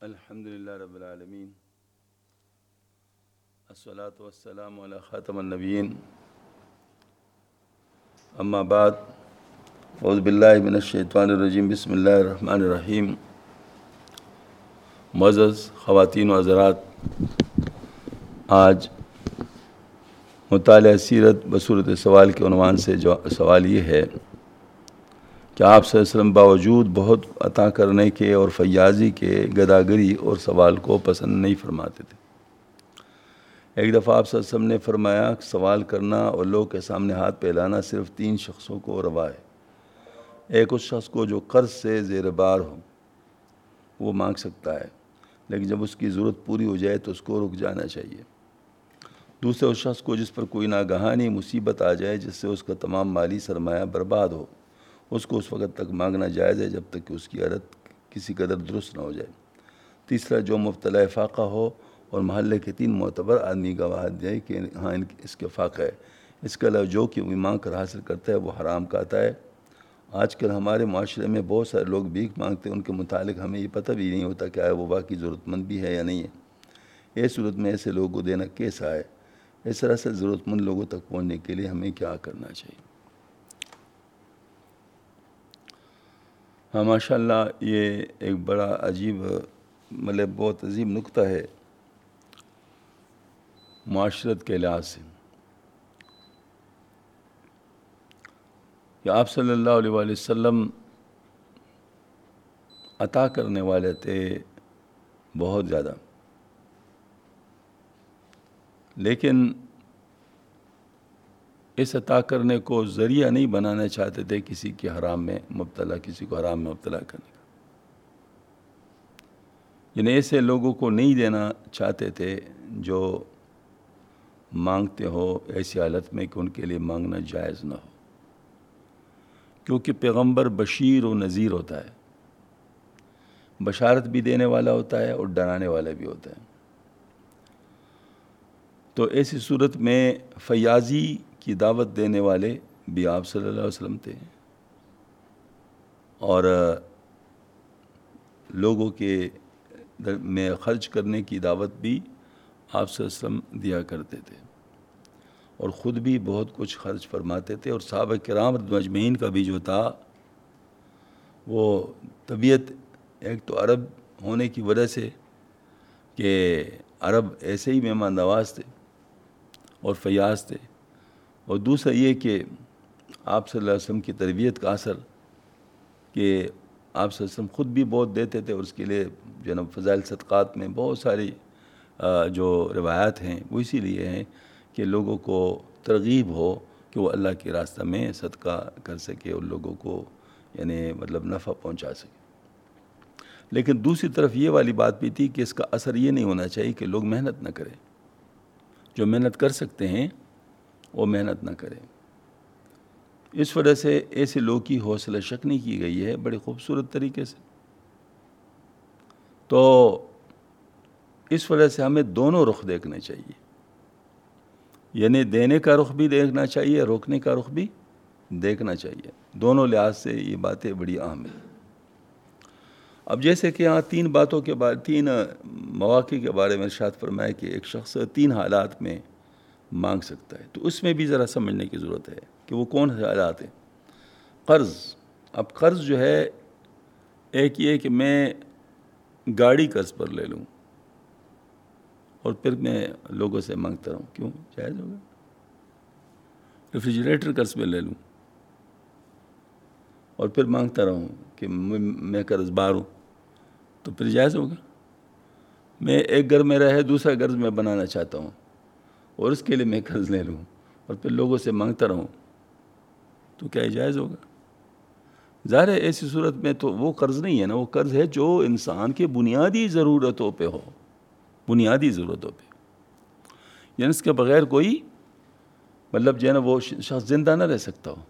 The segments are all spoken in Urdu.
الحمد للہ رب العالمین الصلاۃ والسلام علی خاتم النبیین اما بعد اعوذ باللہ من الشیطان الرجیم بسم اللہ الرحمن الرحیم۔ معزز خواتین و حضرات، آج مطالعہ سیرت بصورت سوال کے عنوان سے جو سوال یہ ہے کہ آپ صلی اللہ علیہ وسلم باوجود بہت عطا کرنے کے اور فیاضی کے گداگری اور سوال کو پسند نہیں فرماتے تھے۔ ایک دفعہ آپ صلی اللہ علیہ وسلم نے فرمایا کہ سوال کرنا اور لوگ کے سامنے ہاتھ پھیلانا صرف 3 شخصوں کو روا ہے۔ ایک اس شخص کو جو قرض سے زیر بار ہو، وہ مانگ سکتا ہے، لیکن جب اس کی ضرورت پوری ہو جائے تو اس کو رک جانا چاہیے۔ دوسرے اس شخص کو جس پر کوئی ناگہانی مصیبت آ جائے جس سے اس کا تمام مالی سرمایہ برباد ہو، اس کو اس وقت تک مانگنا جائز ہے جب تک کہ اس کی عادت کسی قدر درست نہ ہو جائے۔ تیسرا جو مبتلا فاقہ ہو اور محلے کے 3 معتبر آدمی گواہ دے کہ ہاں اس کے فاقہ ہے، اس کے علاوہ جو کہ وہ مانگ کر حاصل کرتا ہے وہ حرام کھاتا ہے۔ آج کل ہمارے معاشرے میں بہت سارے لوگ بھیک مانگتے ہیں، ان کے متعلق ہمیں یہ پتہ بھی نہیں ہوتا کہ آیا وہ واقعی ضرورت مند بھی ہے یا نہیں ہے۔ اس صورت میں ایسے لوگوں کو دینا کیسا ہے؟ اس طرح سے ضرورت مند لوگوں تک پہنچنے کے لیے ہمیں کیا کرنا چاہیے؟ ہاں، ماشاء اللہ یہ ایک بڑا عجیب بہت عظیم نکتہ ہے معاشرت کے لحاظ سے کہ آپ صلی اللہ علیہ وآلہ وسلم عطا کرنے والے تھے بہت زیادہ، لیکن اس عطا کرنے کو ذریعہ نہیں بنانا چاہتے تھے کسی کو حرام میں مبتلا کرنے کا۔ یعنی ایسے لوگوں کو نہیں دینا چاہتے تھے جو مانگتے ہو ایسی حالت میں کہ ان کے لیے مانگنا جائز نہ ہو، کیونکہ پیغمبر بشیر و نذیر ہوتا ہے، بشارت بھی دینے والا ہوتا ہے اور ڈرانے والا بھی ہوتا ہے۔ تو ایسی صورت میں فیاضی کی دعوت دینے والے بھی آپ صلی اللہ علیہ وسلم تھے، اور لوگوں کے میں خرچ کرنے کی دعوت بھی آپ صلی اللہ علیہ وسلم دیا کرتے تھے، اور خود بھی بہت کچھ خرچ فرماتے تھے۔ اور صحابہ کرام مجمعین کا بھی جو تھا وہ طبیعت، ایک تو عرب ہونے کی وجہ سے کہ عرب ایسے ہی مہمان نواز تھے اور فیاض تھے، اور دوسرا یہ کہ آپ صلی اللہ علیہ وسلم کی تربیت کا اثر کہ آپ صلی اللہ علیہ وسلم خود بھی بہت دیتے تھے، اور اس کے لیے جناب فضائل صدقات میں بہت ساری جو روایات ہیں وہ اسی لیے ہیں کہ لوگوں کو ترغیب ہو کہ وہ اللہ کے راستہ میں صدقہ کر سکے اور لوگوں کو نفع پہنچا سکے۔ لیکن دوسری طرف یہ والی بات بھی تھی کہ اس کا اثر یہ نہیں ہونا چاہیے کہ لوگ محنت نہ کریں، جو محنت کر سکتے ہیں وہ محنت نہ کریں۔ اس وجہ سے ایسے لوگ کی حوصلہ شکنی کی گئی ہے بڑے خوبصورت طریقے سے۔ تو اس وجہ سے ہمیں دونوں رخ دیکھنے چاہیے، یعنی دینے کا رخ بھی دیکھنا چاہیے، روکنے کا رخ بھی دیکھنا چاہیے۔ دونوں لحاظ سے یہ باتیں بڑی اہم ہیں۔ اب جیسے کہ یہاں 3 مواقع کے بارے میں ارشاد فرمایا کہ ایک شخص 3 حالات میں مانگ سکتا ہے، تو اس میں بھی ذرا سمجھنے کی ضرورت ہے کہ وہ کون سے حالات ہیں۔ قرض، اب قرض جو ہے، ایک یہ کہ میں گاڑی قرض پر لے لوں اور پھر میں لوگوں سے مانگتا رہوں، کیوں؟ جائز ہوگا؟ ریفریجریٹر قرض پہ لے لوں اور پھر مانگتا رہوں کہ میں قرض بار ہوں، تو پھر جائز ہوگا؟ میں ایک گھر میں رہے دوسرا گھر میں بنانا چاہتا ہوں اور اس کے لیے میں قرض لے لوں اور پھر لوگوں سے مانگتا رہوں، تو کیا جائز ہوگا؟ ظاہر ہے ایسی صورت میں تو وہ قرض نہیں ہے نا، وہ قرض ہے جو انسان کے بنیادی ضرورتوں پہ ہو، بنیادی ضرورتوں پہ، یعنی اس کے بغیر کوئی جو ہے نا وہ شخص زندہ نہ رہ سکتا ہو۔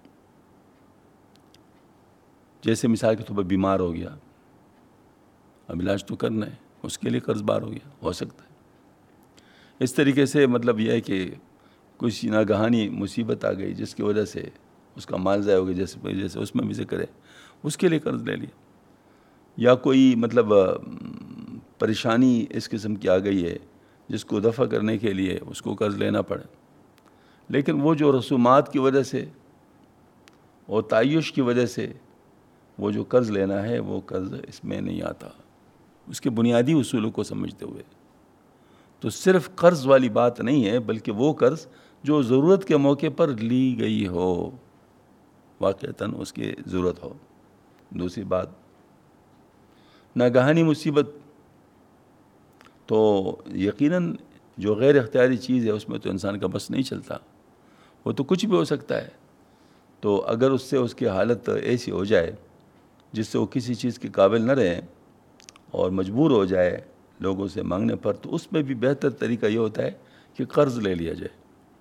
جیسے مثال کے طور پر بیمار ہو گیا، اب علاج تو کرنا ہے، اس کے لیے قرض بار ہو گیا، ہو سکتا ہے۔ اس طریقے سے یہ ہے کہ کچھ ناگہانی مصیبت آ گئی جس کی وجہ سے اس کا مال ضائع ہو گیا، جیسے اس میں بھی ذکر ہے، اس کے لیے قرض لے لیا۔ یا کوئی پریشانی اس قسم کی آ گئی ہے جس کو دفع کرنے کے لیے اس کو قرض لینا پڑے. لیکن وہ جو رسومات کی وجہ سے اور تعیش کی وجہ سے وہ جو قرض لینا ہے وہ قرض اس میں نہیں آتا. اس کے بنیادی اصولوں کو سمجھتے ہوئے تو صرف قرض والی بات نہیں ہے، بلکہ وہ قرض جو ضرورت کے موقع پر لی گئی ہو، واقعتاً اس کی ضرورت ہو. دوسری بات، ناگہانی مصیبت تو یقیناً جو غیر اختیاری چیز ہے اس میں تو انسان کا بس نہیں چلتا، وہ تو کچھ بھی ہو سکتا ہے. تو اگر اس سے اس کی حالت ایسی ہو جائے جس سے وہ کسی چیز کے قابل نہ رہے اور مجبور ہو جائے لوگوں سے مانگنے پر، تو اس میں بھی بہتر طریقہ یہ ہوتا ہے کہ قرض لے لیا جائے،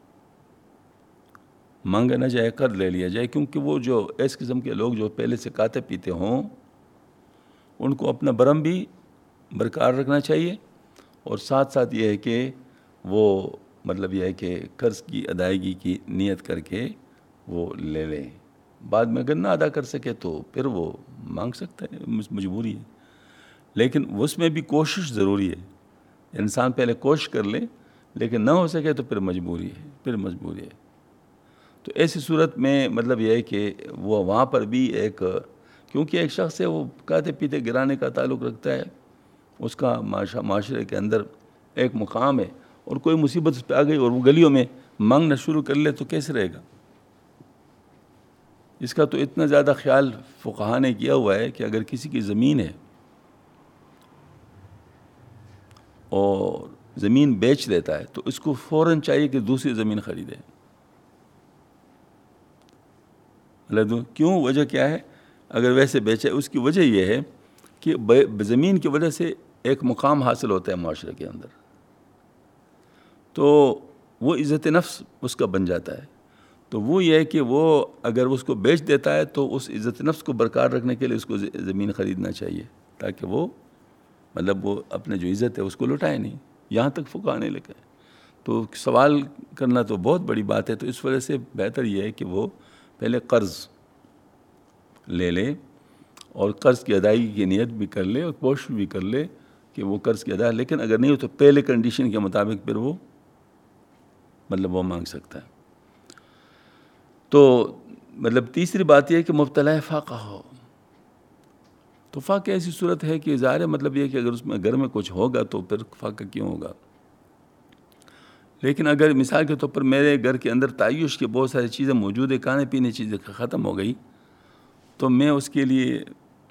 مانگا نہ جائے، قرض لے لیا جائے. کیونکہ وہ جو اس قسم کے لوگ جو پہلے سے کھاتے پیتے ہوں ان کو اپنا برم بھی برقرار رکھنا چاہیے، اور ساتھ ساتھ یہ ہے کہ وہ مطلب یہ ہے کہ قرض کی ادائیگی کی نیت کر کے وہ لے لیں. بعد میں اگر نہ ادا کر سکے تو پھر وہ مانگ سکتا ہے، مجبوری ہے. لیکن اس میں بھی کوشش ضروری ہے. انسان پہلے کوشش کر لے، لیکن نہ ہو سکے تو پھر مجبوری ہے. تو ایسی صورت میں مطلب یہ ہے کہ وہ وہاں پر بھی ایک، کیونکہ ایک شخص ہے وہ کھاتے پیتے گرانے کا تعلق رکھتا ہے، اس کا معاشرے کے اندر ایک مقام ہے، اور کوئی مصیبت اس پہ آ گئی اور وہ گلیوں میں مانگنا شروع کر لے تو کیسے رہے گا؟ اس کا تو اتنا زیادہ خیال فقہا نے کیا ہوا ہے کہ اگر کسی کی زمین ہے اور زمین بیچ دیتا ہے تو اس کو فوراً چاہیے کہ دوسری زمین خریدے. کیوں؟ وجہ کیا ہے؟ اگر ویسے بیچے، اس کی وجہ یہ ہے کہ زمین کی وجہ سے ایک مقام حاصل ہوتا ہے معاشرے کے اندر، تو وہ عزت نفس اس کا بن جاتا ہے. تو وہ یہ ہے کہ وہ اگر اس کو بیچ دیتا ہے تو اس عزت نفس کو برقرار رکھنے کے لیے اس کو زمین خریدنا چاہیے، تاکہ وہ مطلب وہ اپنے جو عزت ہے اس کو لٹائے نہیں. یہاں تک فقہا نے لکھا ہے. تو سوال کرنا تو بہت بڑی بات ہے. تو اس وجہ سے بہتر یہ ہے کہ وہ پہلے قرض لے لے اور قرض کی ادائیگی کی نیت بھی کر لے اور کوشش بھی کر لے کہ وہ قرض کی ادائیگی، لیکن اگر نہیں ہو تو پہلے کنڈیشن کے مطابق پھر وہ مطلب وہ مانگ سکتا ہے. تو مطلب تیسری بات یہ ہے کہ مبتلا فاقہ ہو. تو فاقہ ایسی صورت ہے کہ ظاہر ہے مطلب یہ کہ اگر اس میں گھر میں کچھ ہوگا تو پھر فاقہ کیوں ہوگا. لیکن اگر مثال کے طور پر میرے گھر کے اندر تعیش کی بہت ساری چیزیں موجود ہیں، کھانے پینے چیزیں ختم ہو گئی، تو میں اس کے لیے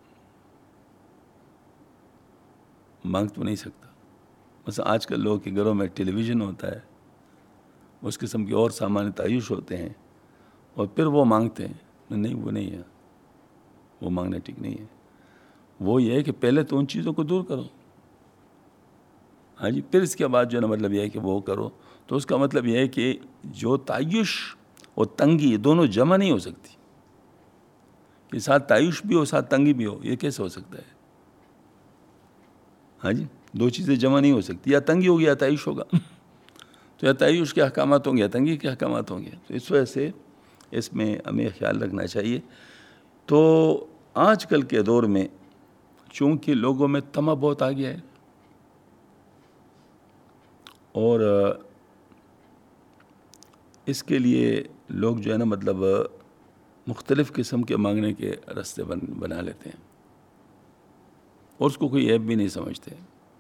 مانگ تو نہیں سکتا. مثلا آج کل لوگوں کے گھروں میں ٹیلی ویژن ہوتا ہے، اس قسم کے اور سامان تعیش ہوتے ہیں، اور پھر وہ مانگتے ہیں. نہیں، وہ نہیں ہے، وہ مانگنا ٹھیک نہیں ہے. وہ یہ ہے کہ پہلے تو ان چیزوں کو دور کرو، ہاں جی، پھر اس کے بعد جو ہے نا مطلب یہ ہے کہ وہ کرو. تو اس کا مطلب یہ ہے کہ جو تعیش اور تنگی دونوں جمع نہیں ہو سکتی، کہ ساتھ تعیش بھی ہو ساتھ تنگی بھی ہو. یہ کیسے ہو سکتا ہے؟ ہاں جی، دو چیزیں جمع نہیں ہو سکتی. یا تنگی ہوگی یا تعیش ہوگا. تو یا تعیش کے احکامات ہوں گے یا تنگی کے احکامات ہوں گے. تو اس وجہ سے اس میں ہمیں خیال رکھنا چاہیے. تو آج کل کے دور میں چونکہ لوگوں میں طمع بہت آ گیا ہے، اور اس کے لیے لوگ جو ہے نا مطلب مختلف قسم کے مانگنے کے راستے بنا لیتے ہیں، اور اس کو کوئی عیب بھی نہیں سمجھتے.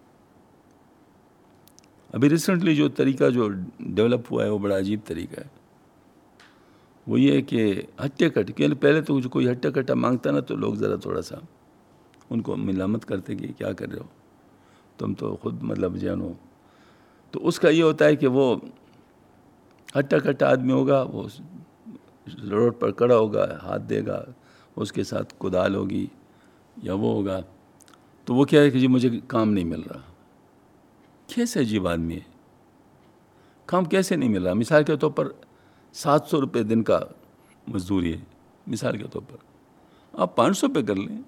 ابھی ریسنٹلی جو طریقہ جو ڈیولپ ہوا ہے وہ بڑا عجیب طریقہ ہے. وہ یہ ہے کہ ہٹے کٹ کے پہلے تو جو کوئی ہٹا کٹا مانگتا نا تو لوگ ذرا تھوڑا سا ان کو ملامت کرتے کہ کیا کر رہے ہو تم، تو خود مطلب جانو. تو اس کا یہ ہوتا ہے کہ وہ ہٹا کٹا آدمی ہوگا، وہ روڈ پر کھڑا ہوگا، ہاتھ دے گا، اس کے ساتھ کدال ہوگی یا وہ ہوگا. تو وہ کیا ہے کہ جی مجھے کام نہیں مل رہا. کیسے عجیب آدمی ہے، کام کیسے نہیں مل رہا؟ مثال کے طور پر 700 روپے دن کا مزدوری ہے، مثال کے طور پر آپ 500 پہ کر لیں،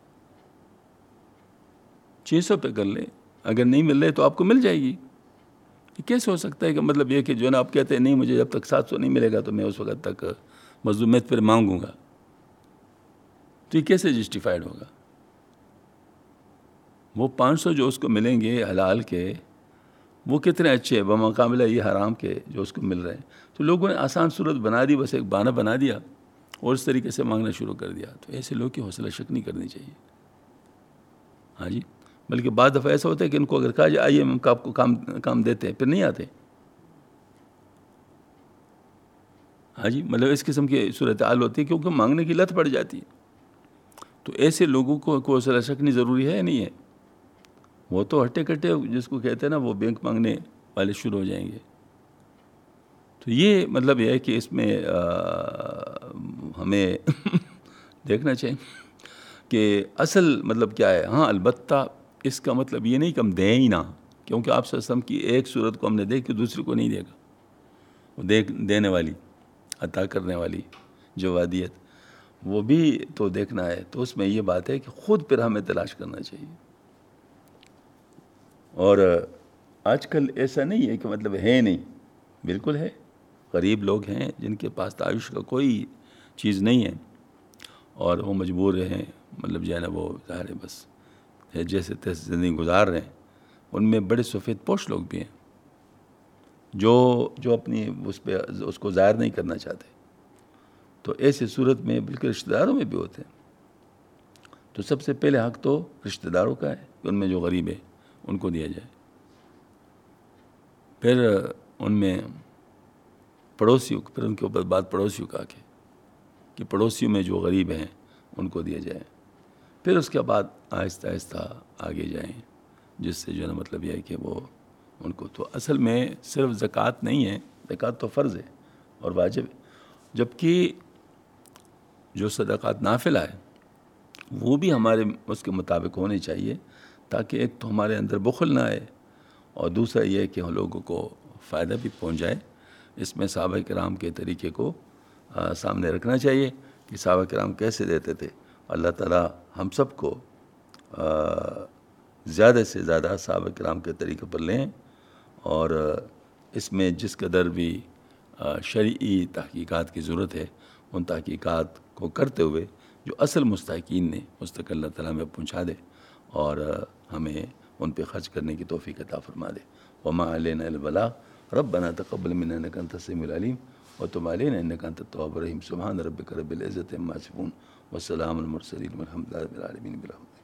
600 پہ کر لیں. اگر نہیں مل رہے تو آپ کو مل جائے گی. یہ کیسے ہو سکتا ہے کہ مطلب یہ کہ جو ہے نا آپ کہتے ہیں نہیں مجھے جب تک 700 نہیں ملے گا تو میں اس وقت تک مزدور میں پھر مانگوں گا. تو یہ کیسے جسٹیفائڈ ہوگا؟ وہ 500 جو اس کو ملیں گے حلال کے، وہ کتنے اچھے بمقابلہ یہ حرام کے جو اس کو مل رہے ہیں. تو لوگوں نے آسان صورت بنا دی، بس ایک بہانہ بنا دیا اور اس طریقے سے مانگنا شروع کر دیا. تو ایسے لوگ کی حوصلہ شک نہیں کرنی چاہیے. ہاں جی، بلکہ بعض دفعہ ایسا ہوتا ہے کہ ان کو اگر کہا جائے آئیے ہم آپ کو کام دیتے ہیں، پھر نہیں آتے. ہاں جی، مطلب اس قسم کی صورتحال ہوتی ہے کیونکہ مانگنے کی لت پڑ جاتی ہے. تو ایسے لوگوں کو حوصلہ شکنی ضروری ہے یا نہیں ہے؟ وہ تو ہٹے کٹے جس کو کہتے ہیں نا، وہ بینک مانگنے والے شروع ہو جائیں گے. تو یہ مطلب یہ ہے کہ اس میں ہمیں دیکھنا چاہیے کہ اصل مطلب کیا ہے. ہاں البتہ اس کا مطلب یہ نہیں کہ ہم دیں ہی نہ، کیونکہ آپ صلی اللہ علیہ وسلم کی ایک صورت کو ہم نے دیکھی دوسری کو نہیں دیکھا. وہ دینے والی، عطا کرنے والی جوادیت، وہ بھی تو دیکھنا ہے. تو اس میں یہ بات ہے کہ خود پھر ہمیں تلاش کرنا چاہیے. اور آج کل ایسا نہیں ہے کہ مطلب ہے نہیں، بالکل ہے. غریب لوگ ہیں جن کے پاس تعیش کا کوئی چیز نہیں ہے اور وہ مجبور ہیں، مطلب جو ہے نا وہ ظاہر ہے بس جیسے تیسے زندگی گزار رہے ہیں. ان میں بڑے سفید پوش لوگ بھی ہیں جو اپنی اس کو ظاہر نہیں کرنا چاہتے. تو ایسی صورت میں بلکہ رشتہ داروں میں بھی ہوتے ہیں. تو سب سے پہلے حق تو رشتہ داروں کا ہے کہ ان میں جو غریب ہے ان کو دیا جائے. پھر ان میں پڑوسیوں، پھر ان کے اوپر بات پڑوسیوں کا کہ پڑوسیوں میں جو غریب ہیں ان کو دیا جائے. پھر اس کے بعد آہستہ آہستہ آگے جائیں، جس سے جو ہے نا مطلب یہ ہے کہ وہ ان کو. تو اصل میں صرف زکوٰۃ نہیں ہے، زکوٰۃ تو فرض ہے اور واجب ہے، جبکہ جو صدقات نافلہ ہے وہ بھی ہمارے اس کے مطابق ہونے چاہیے، تاکہ ایک تو ہمارے اندر بخل نہ آئے اور دوسرا یہ ہے کہ ہم لوگوں کو فائدہ بھی پہنچ جائے. اس میں صحابہ کرام کے طریقے کو سامنے رکھنا چاہیے کہ صحابہ کرام کیسے دیتے تھے. اللہ تعالیٰ ہم سب کو زیادہ سے زیادہ صحابہ کرام کے طریقے پر لیں، اور اس میں جس قدر بھی شرعی تحقیقات کی ضرورت ہے ان تحقیقات کو کرتے ہوئے جو اصل مستحقین نے مستقل اللہ تعالیٰ میں پہنچا دے اور ہمیں ان پہ خرچ کرنے کی توفیق عطا فرما دے. وما علینا الا البلاغ ربنا تقبل منا انک انت السمیع العلیم وتب علینا انک انت التواب الرحیم. سبحان ربک رب العزۃ عما یصفون وسلام علی المرسلین والحمد للہ رب العالمین.